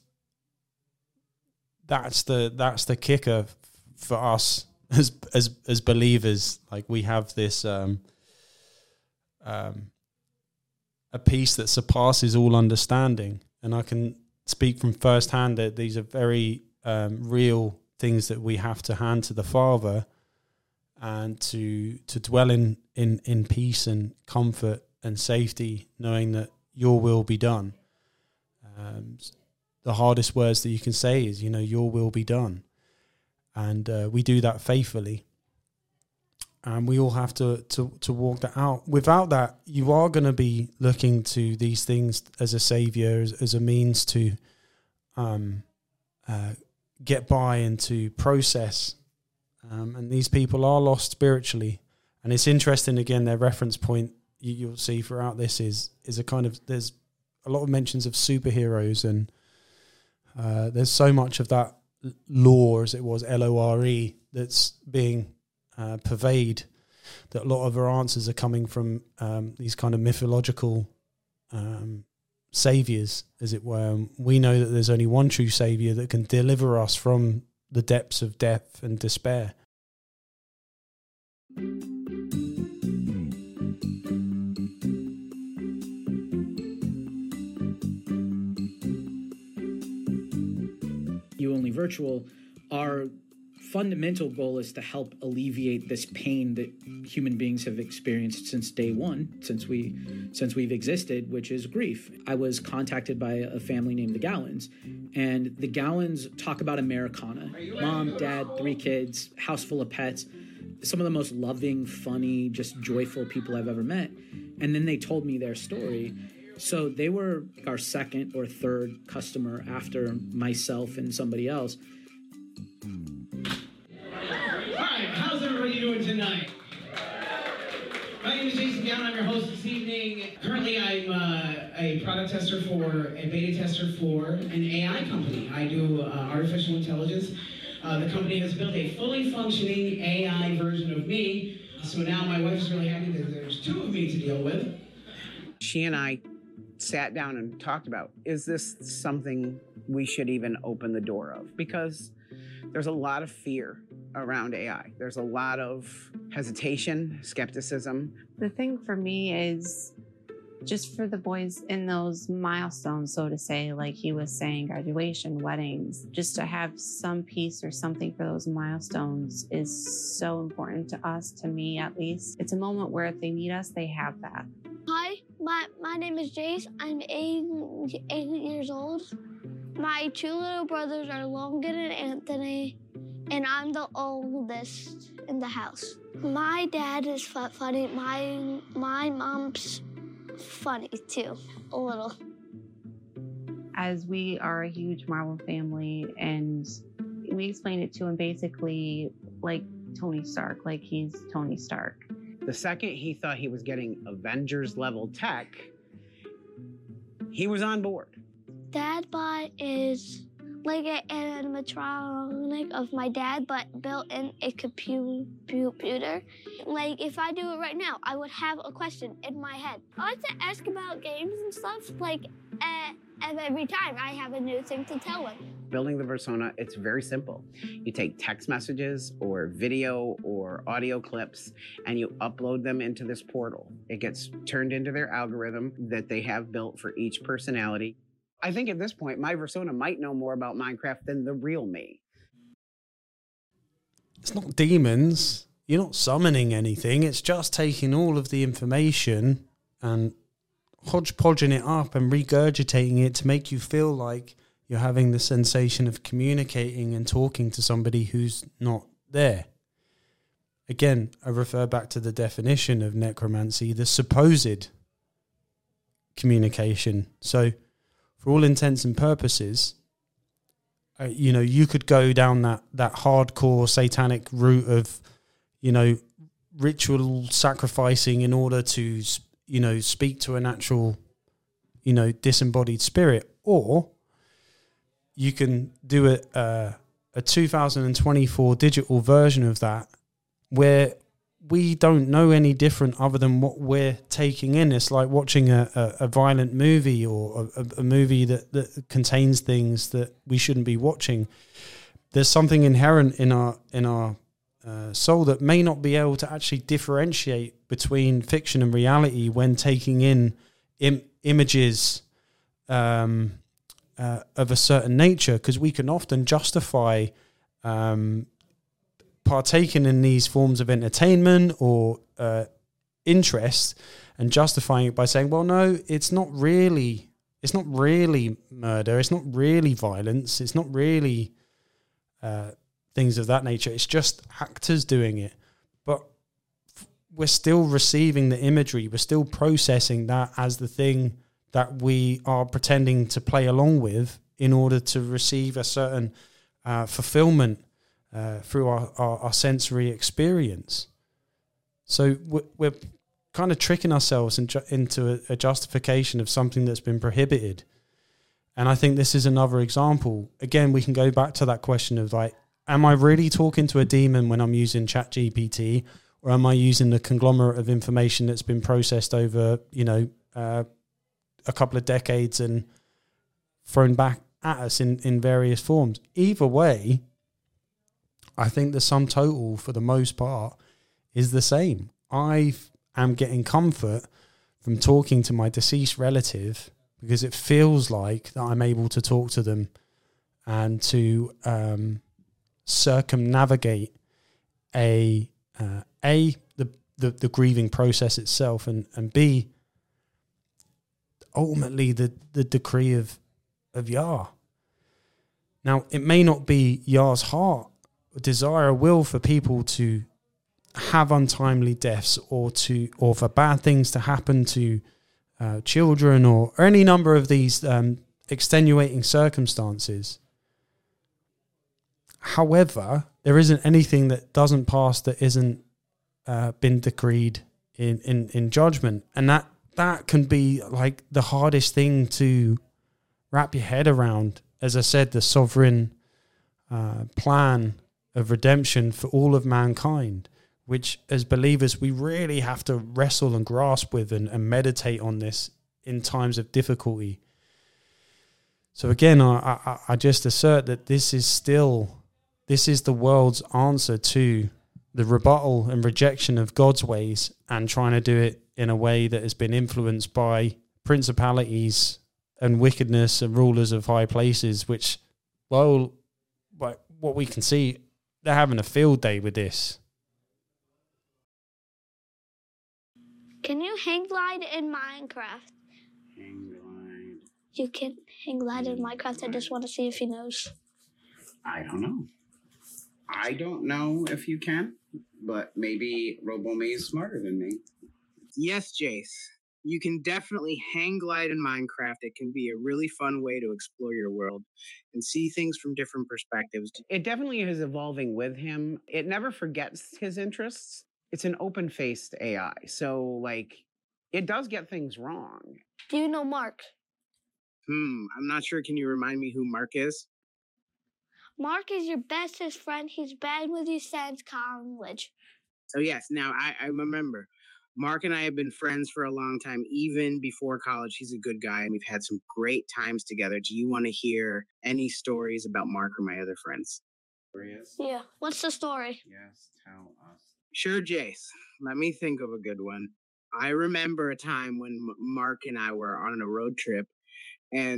that's the that's the kicker for us as as as believers. Like, we have this um, um, a peace that surpasses all understanding. And I can speak from firsthand that these are very um, real things that we have to hand to the Father, and to to dwell in, in, in peace and comfort and safety, knowing that your will be done. Um, the hardest words that you can say is, you know, your will be done. And uh, we do that faithfully. And we all have to, to, to walk that out. Without that, you are going to be looking to these things as a savior, as, as a means to um, uh, get by and to process. Um, and these people are lost spiritually. And it's interesting, again, their reference point you, you'll see throughout this is is a kind of, there's a lot of mentions of superheroes, and uh, there's so much of that lore, as it was, L O R E, that's being Uh, pervade, that a lot of our answers are coming from um, these kind of mythological um, saviors, as it were. And we know that there's only one true savior that can deliver us from the depths of death and despair. You Only Virtual, our fundamental goal is to help alleviate this pain that human beings have experienced since day one, since we since we've existed, which is grief. I was contacted by a family named the Gallons, and the Gallons talk about Americana. Mom, dad, three kids, house full of pets, some of the most loving, funny, just joyful people I've ever met. And then they told me their story. So they were our second or third customer after myself and somebody else. How's everybody doing tonight? My name is Jason Gown. I'm your host this evening. Currently, I'm uh, a product tester for, a beta tester for an A I company. I do uh, artificial intelligence. Uh, the company has built a fully functioning A I version of me. So now my wife is really happy that there's two of me to deal with. She and I sat down and talked about, is this something we should even open the door of? Because there's a lot of fear around A I. There's a lot of hesitation, skepticism. The thing for me is just for the boys in those milestones, so to say, like he was saying, graduation, weddings, just to have some peace or something for those milestones is so important to us, to me at least. It's a moment where if they need us, they have that. Hi, my, my name is Jace. I'm eight, eight years old. My two little brothers are Logan and Anthony, and I'm the oldest in the house. My dad is funny. My, my mom's funny too, a little. As we are a huge Marvel family, and we explained it to him basically like Tony Stark, like he's Tony Stark. The second he thought he was getting Avengers level tech, he was on board. DadBot is like an animatronic of my dad, but built in a computer. Like, if I do it right now, I would have a question in my head. I like to ask about games and stuff, like, uh, and every time I have a new thing to tell him. Building the persona, it's very simple. You take text messages or video or audio clips and you upload them into this portal. It gets turned into their algorithm that they have built for each personality. I think at this point, my persona might know more about Minecraft than the real me. It's not demons. You're not summoning anything. It's just taking all of the information and hodgepodging it up and regurgitating it to make you feel like you're having the sensation of communicating and talking to somebody who's not there. Again, I refer back to the definition of necromancy, the supposed communication. So, for all intents and purposes, uh, you know, you could go down that, that hardcore satanic route of, you know, ritual sacrificing in order to, you know, speak to an actual, you know, disembodied spirit. Or you can do a, uh, a two thousand twenty-four digital version of that where we don't know any different other than what we're taking in. It's like watching a, a, a violent movie or a, a movie that, that contains things that we shouldn't be watching. There's something inherent in our in our uh, soul that may not be able to actually differentiate between fiction and reality when taking in im- images um, uh, of a certain nature, because we can often justify um, partaking in these forms of entertainment or uh, interest and justifying it by saying, well, no, it's not really, it's not really murder. It's not really violence. It's not really uh, things of that nature. It's just actors doing it. But f- we're still receiving the imagery. We're still processing that as the thing that we are pretending to play along with in order to receive a certain uh, fulfillment Uh, through our, our, our sensory experience. So we're, we're kind of tricking ourselves in ju- into a, a justification of something that's been prohibited. And I think this is another example. Again, we can go back to that question of like, am I really talking to a demon when I'm using ChatGPT, or am I using the conglomerate of information that's been processed over, you know, uh, a couple of decades and thrown back at us in, in various forms? Either way, I think the sum total, for the most part, is the same. I am getting comfort from talking to my deceased relative because it feels like that I'm able to talk to them and to um, circumnavigate a uh, a the, the the grieving process itself, and and b ultimately the the decree of of Yah. Now, it may not be Yah's heart, desire, will for people to have untimely deaths, or to or for bad things to happen to uh, children, or, or any number of these um, extenuating circumstances. However, there isn't anything that doesn't pass that isn't uh, been decreed in, in, in judgment, and that that can be like the hardest thing to wrap your head around. As I said, the sovereign uh, plan of redemption for all of mankind, which as believers we really have to wrestle and grasp with and, and meditate on this in times of difficulty. So again, I, I, I just assert that this is still, this is the world's answer to the rebuttal and rejection of God's ways, and trying to do it in a way that has been influenced by principalities and wickedness and rulers of high places, which, well, what we can see, they're having a field day with this. Can you hang glide in Minecraft? Hang glide. You can hang glide in Minecraft. I just want to see if he knows. I don't know. I don't know if you can, but maybe RoboMe is smarter than me. Yes, Jace. You can definitely hang glide in Minecraft. It can be a really fun way to explore your world and see things from different perspectives. It definitely is evolving with him. It never forgets his interests. It's an open-faced A I, so, like, it does get things wrong. Do you know Mark? Hmm, I'm not sure. Can you remind me who Mark is? Mark is your bestest friend. He's been with you since college. Oh, yes. Now, I, I remember. Mark and I have been friends for a long time, even before college. He's a good guy, and we've had some great times together. Do you want to hear any stories about Mark or my other friends? Yeah. What's the story? Yes, tell us. Sure, Jace. Let me think of a good one. I remember a time when M- Mark and I were on a road trip, and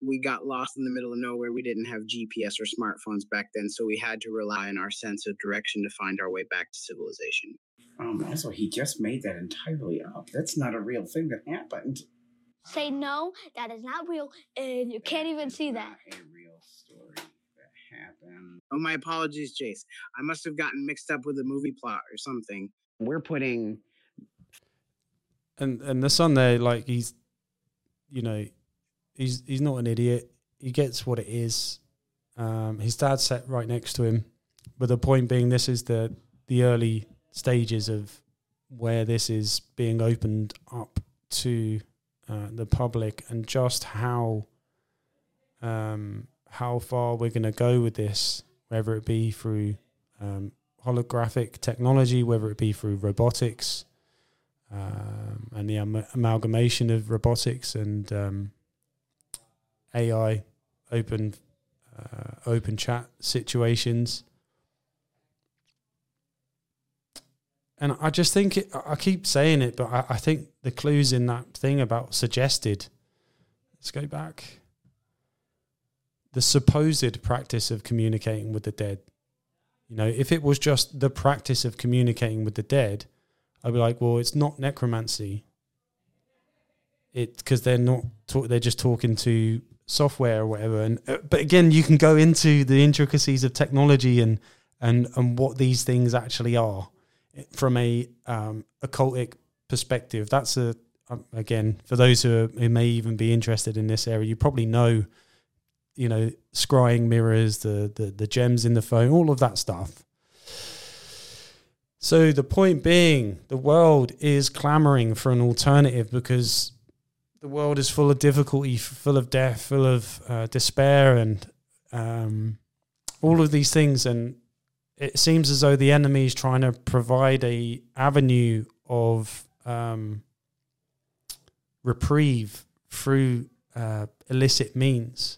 we got lost in the middle of nowhere. We didn't have G P S or smartphones back then, so we had to rely on our sense of direction to find our way back to civilization. Um, also, he just made that entirely up. That's not a real thing that happened. Say no, that is not real, and you can't even see that. A real story that happened. Oh, my apologies, Jace. I must have gotten mixed up with the movie plot or something. We're putting... And and the son there, like, he's, you know, he's he's not an idiot. He gets what it is. Um, his dad's sat right next to him. But the point being, this is the the early stages of where this is being opened up to uh, the public, and just how um, how far we're going to go with this, whether it be through um, holographic technology, whether it be through robotics. Um, and the am- amalgamation of robotics and um, A I, open uh, open chat situations. And I just think, it, I keep saying it, but I, I think the clue's in that thing about suggested. Let's go back. The supposed practice of communicating with the dead. You know, if it was just the practice of communicating with the dead, I'd be like, well, it's not necromancy. It because they're not talk, they're just talking to software or whatever. And uh, but again, you can go into the intricacies of technology and and and what these things actually are from a um, occultic perspective. That's a um, again for those who, are, who may even be interested in this area. You probably know, you know, scrying mirrors, the the the gems in the phone, all of that stuff. So the point being, the world is clamoring for an alternative because the world is full of difficulty, full of death, full of uh, despair, and um, all of these things. And it seems as though the enemy is trying to provide a avenue of um, reprieve through uh, illicit means.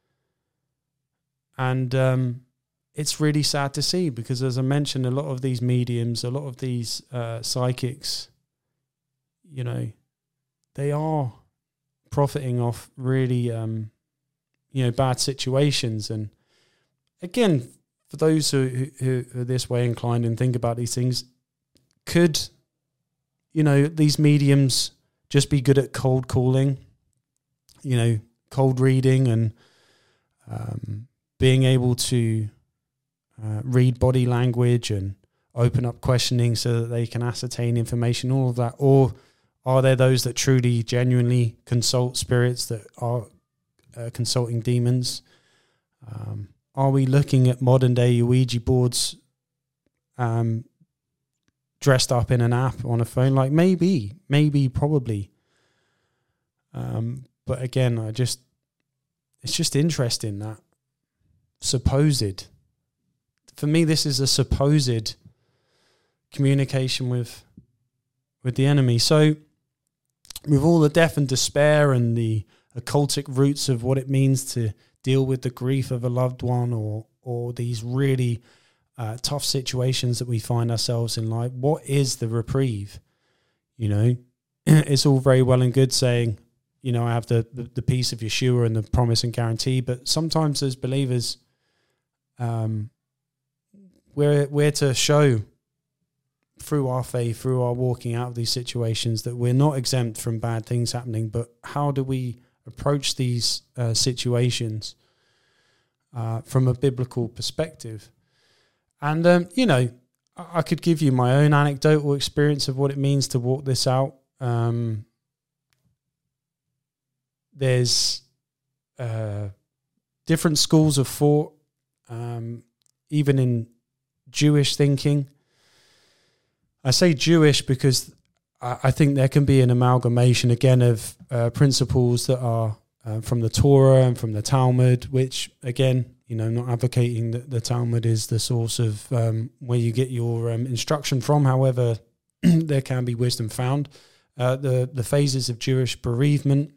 And um, it's really sad to see because, as I mentioned, a lot of these mediums, a lot of these uh, psychics, you know, they are profiting off really, um, you know, bad situations. And again, for those who, who, who are this way inclined and think about these things, could, you know, these mediums just be good at cold calling, you know, cold reading and um, being able to Uh, read body language and open up questioning so that they can ascertain information, all of that? Or are there those that truly, genuinely consult spirits that are uh, consulting demons? Um, are we looking at modern day Ouija boards um, dressed up in an app on a phone? Like maybe, maybe, probably. Um, but again, I just, it's just interesting that supposed... For me, this is a supposed communication with with the enemy. So with all the death and despair and the occultic roots of what it means to deal with the grief of a loved one or or these really uh, tough situations that we find ourselves in life, what is the reprieve? You know, it's all very well and good saying, you know, I have the, the, the peace of Yeshua and the promise and guarantee, but sometimes as believers, um, We're, we're to show through our faith, through our walking out of these situations, that we're not exempt from bad things happening, but how do we approach these uh, situations uh, from a biblical perspective? And, um, you know, I, I could give you my own anecdotal experience of what it means to walk this out. Um, there's uh, different schools of thought, um, even in Jewish thinking. I say Jewish because I, I think there can be an amalgamation again of uh, principles that are uh, from the Torah and from the Talmud, which again, you know, not advocating that the Talmud is the source of um, where you get your um, instruction from. However, there can be wisdom found. Uh, the the phases of Jewish bereavement,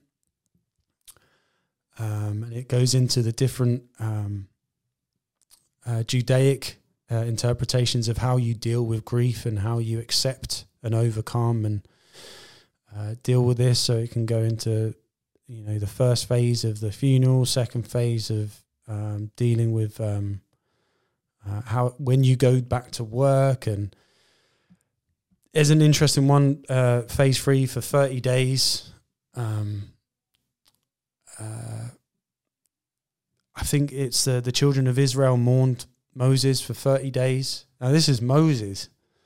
um, and it goes into the different um, uh, Judaic Uh, interpretations of how you deal with grief and how you accept and overcome and uh, deal with this. So it can go into, you know, the first phase of the funeral, second phase of um, dealing with um, uh, how when you go back to work. And there's an interesting one, uh, phase three for thirty days. Um, uh, I think it's uh, the children of Israel mourned Moses for thirty days. Now this is Moses,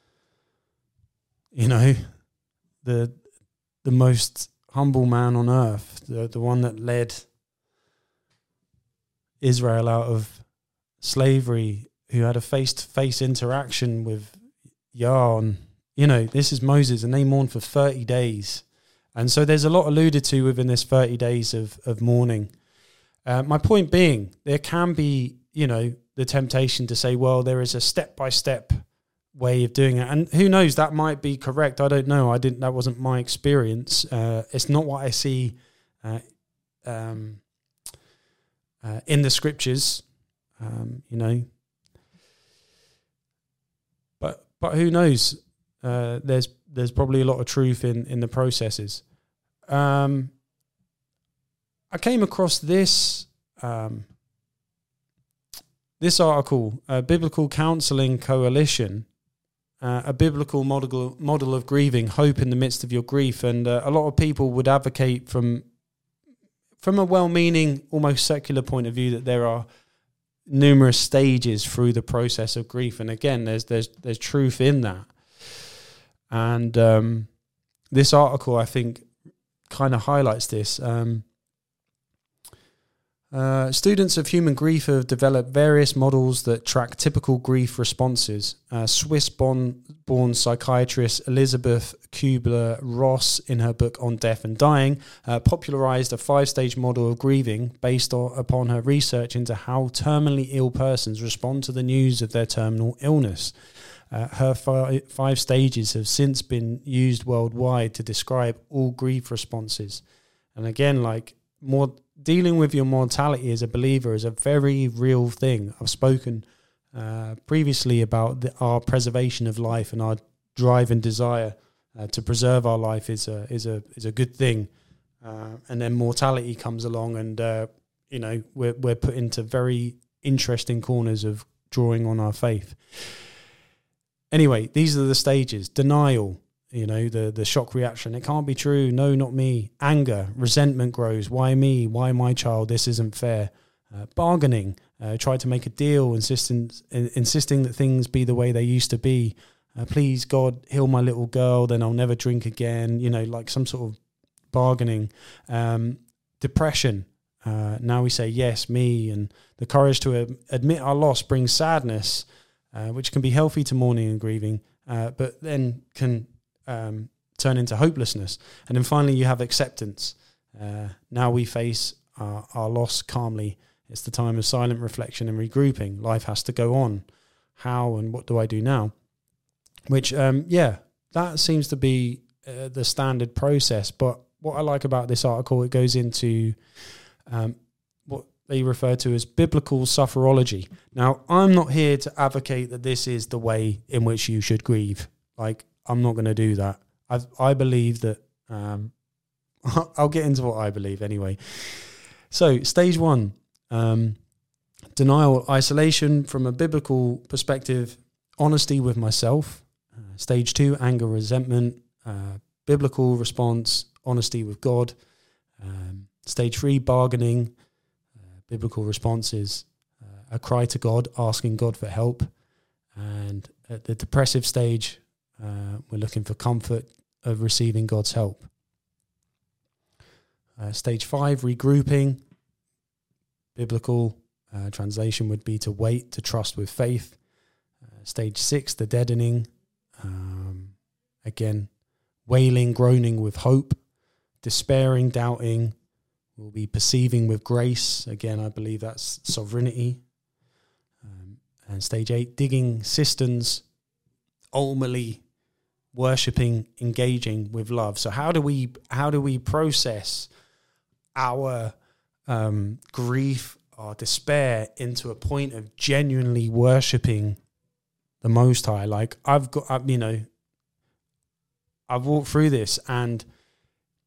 you know, the the most humble man on earth, the the one that led Israel out of slavery, who had a face-to-face interaction with Yah. And, you know, this is Moses, and they mourned for thirty days. And so there's a lot alluded to within this thirty days of, of mourning. Uh, my point being, there can be, you know, the temptation to say, well, there is a step-by-step way of doing it. And who knows, that might be correct. I don't know. I didn't, that wasn't my experience. Uh, it's not what I see uh, um, uh, in the scriptures, um, you know. But, but who knows? Uh, there's, there's probably a lot of truth in, in the processes. Um, I came across this, um, this article, uh, Biblical Counseling Coalition, uh, a biblical model model of grieving, hope in the midst of your grief. And uh, a lot of people would advocate from from a well-meaning, almost secular point of view, that there are numerous stages through the process of grief. And again, there's there's there's truth in that. And um, this article, I think, kind of highlights this. Um, Uh, students of human grief have developed various models that track typical grief responses. Uh, Swiss-born born psychiatrist Elizabeth Kubler-Ross, in her book On Death and Dying, uh, popularized a five-stage model of grieving based on, upon her research into how terminally ill persons respond to the news of their terminal illness. Uh, her fi- five stages have since been used worldwide to describe all grief responses. And again, like more... dealing with your mortality as a believer is a very real thing. I've spoken uh, previously about the, our preservation of life, and our drive and desire uh, to preserve our life is a is a is a good thing. Uh, and then mortality comes along, and uh, you know we're we're put into very interesting corners of drawing on our faith. Anyway, these are the stages: denial. You know, the, the shock reaction. It can't be true. No, not me. Anger, resentment grows. Why me? Why my child? This isn't fair. Uh, bargaining. Uh, try to make a deal, insisting, in, insisting that things be the way they used to be. Uh, please, God, heal my little girl, then I'll never drink again. You know, like some sort of bargaining. Um, depression. Uh, now we say, yes, me. And the courage to uh, admit our loss brings sadness, uh, which can be healthy to mourning and grieving, uh, but then can... Um, turn into hopelessness. And then finally you have acceptance. Uh, now we face our, our loss calmly. It's the time of silent reflection and regrouping. Life has to go on. How and what do I do now? Which, um, yeah, that seems to be uh, the standard process. But what I like about this article, it goes into um, what they refer to as biblical sufferology. Now, I'm not here to advocate that this is the way in which you should grieve. Like, I'm not going to do that. I I believe that, um, I'll get into what I believe anyway. So stage one, um, denial, isolation from a biblical perspective, honesty with myself. Uh, stage two, anger, resentment, uh, biblical response, honesty with God. Um, stage three, bargaining, uh, biblical responses, uh, a cry to God, asking God for help. And at the depressive stage, Uh, we're looking for comfort of receiving God's help. Uh, stage five, regrouping. Biblical uh, translation would be to wait, to trust with faith. Uh, stage six, the deadening. Um, again, wailing, groaning with hope. Despairing, doubting. We'll be perceiving with grace. Again, I believe that's sovereignty. Um, and stage eight, digging cisterns. Ultimately, worshipping, engaging with love. So how do we how do we process our um, grief, our despair, into a point of genuinely worshipping the Most High? Like I've got, you know, I've walked through this, and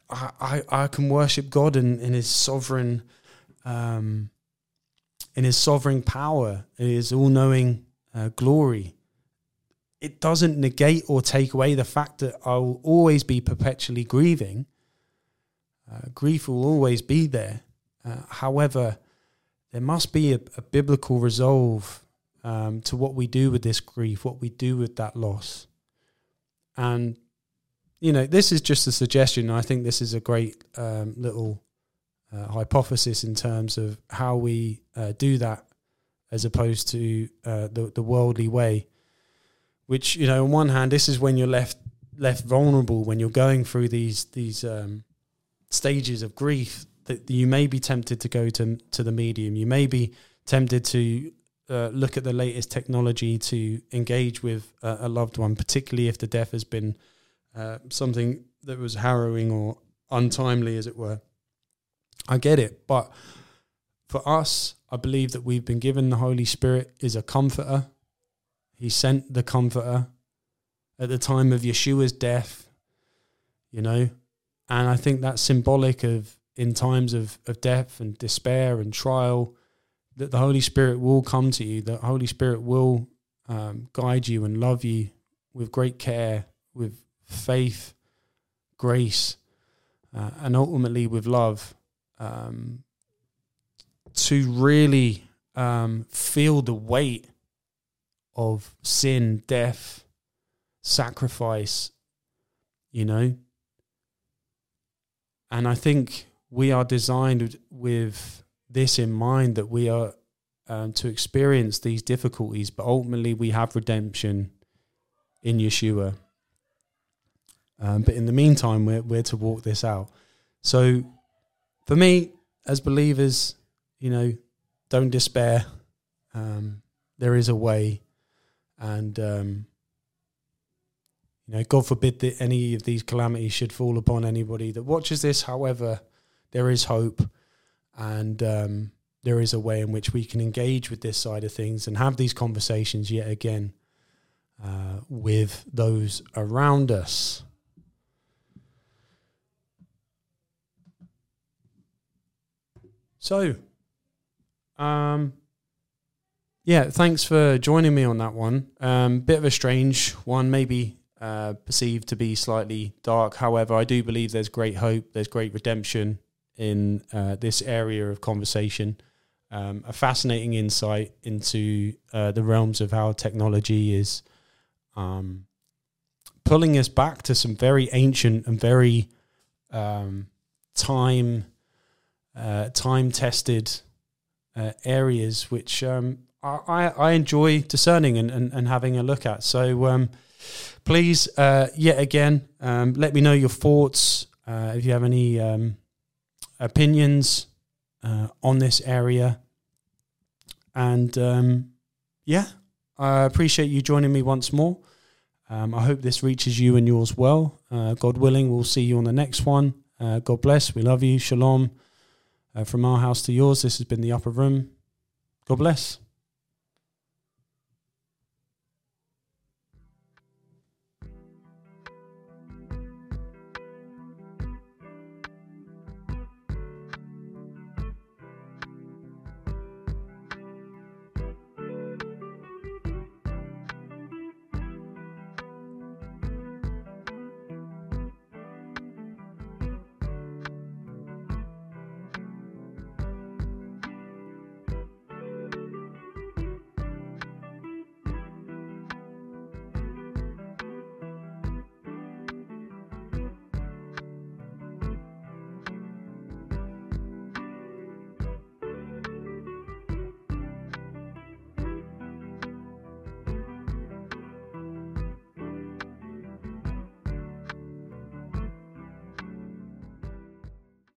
I, I, I can worship God in, in his sovereign, um, in his sovereign power, in his all-knowing uh, glory. It doesn't negate or take away the fact that I will always be perpetually grieving. Uh, grief will always be there. Uh, however, there must be a, a biblical resolve um, to what we do with this grief, what we do with that loss. And, you know, this is just a suggestion. I think this is a great um, little uh, hypothesis in terms of how we uh, do that as opposed to uh, the, the worldly way. Which, you know, on one hand, this is when you're left left vulnerable, when you're going through these these um, stages of grief, that you may be tempted to go to to the medium. You may be tempted to uh, look at the latest technology to engage with uh, a loved one, particularly if the death has been uh, something that was harrowing or untimely, as it were. I get it, but for us, I believe that we've been given the Holy Spirit is a comforter. He sent the Comforter at the time of Yeshua's death, you know, and I think that's symbolic of in times of, of death and despair and trial, that the Holy Spirit will come to you, the Holy Spirit will um, guide you and love you with great care, with faith, grace, uh, and ultimately with love, um, to really um, feel the weight of sin, death, sacrifice, you know. And I think we are designed with this in mind, that we are um, to experience these difficulties, but ultimately we have redemption in Yeshua. Um, but in the meantime, we're, we're to walk this out. So for me, as believers, you know, don't despair. Um, there is a way. And, um, you know, God forbid that any of these calamities should fall upon anybody that watches this. However, there is hope, and um, there is a way in which we can engage with this side of things and have these conversations yet again uh, with those around us. So, um... yeah, thanks for joining me on that one. Um, bit of a strange one, maybe uh, perceived to be slightly dark. However, I do believe there's great hope, there's great redemption in uh, this area of conversation. Um, a fascinating insight into uh, the realms of how technology is um, pulling us back to some very ancient and very um, time uh, time tested uh, areas, which um, I, I enjoy discerning and, and, and having a look at. So um, please, uh, yet again, um, let me know your thoughts. Uh, if you have any um, opinions uh, on this area. And um, yeah, I appreciate you joining me once more. Um, I hope this reaches you and yours well. Uh, God willing, we'll see you on the next one. Uh, God bless. We love you. Shalom. Uh, from our house to yours, this has been The Upper Room. God bless.